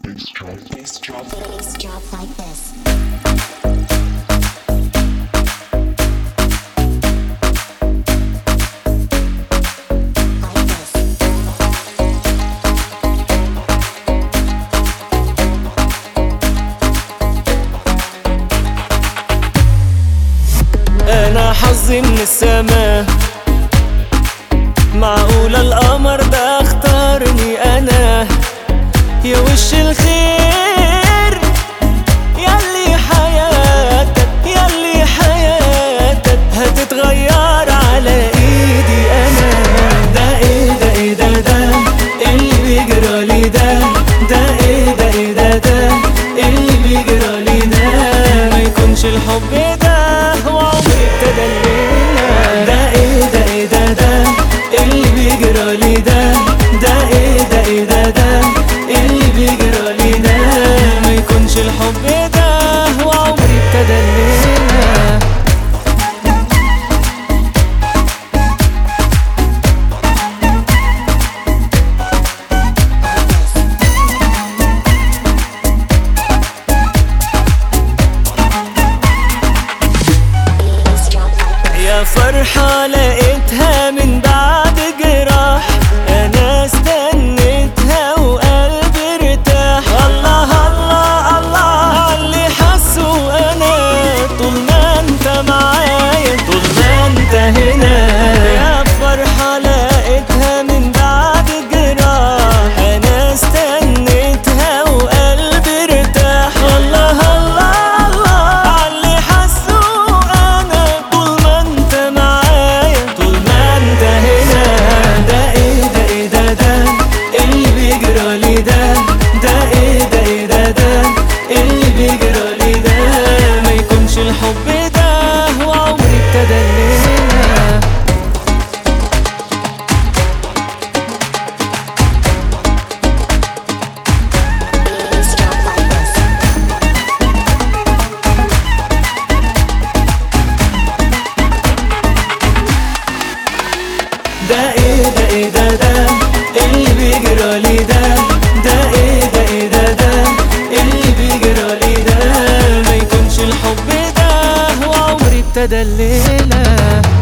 Bass drop like this. أنا حظي من السما، معقولة القمر ده اختارني أنا؟ يا وش الخير ياللي حياتك هتتغير على ايدي انا. ده ايه ده اللي بيجرالي ده ايه ده اللي بيجرالي ده ما يكونش الحب ده وعمري ابتدى الليلة. ده ايه ده اللي بيجرالي ده ايه ده اللي بيجرالي ده ما يكونش الحب ده وعمري ابتدى الليلة. يا فرحة لقيتها من بعد جراح، أنا استنيتها وقلبي ارتاح. الله الله الله عاللي حاسه أنا، طول ما انت معايا طول ما انت هنا. يا فرحة لقيتها من بعد جراح، أنا استنيتها وقلبي ارتاح. الله الله الله عاللي حاسه أنا، طول ما انت معايا طول ما انت هنا. ده ايه ده اللي بيجرالي ده ايه ده اللي بيجرالي ده ما يكونش الحب ده وعمري ابتدى الليلة. Bass drop like this. ده ايه ده اللي بيجرالي ده ايه ده اللي بيجرالي ده ما يكونش الحب ده وعمري ابتدى الليلة.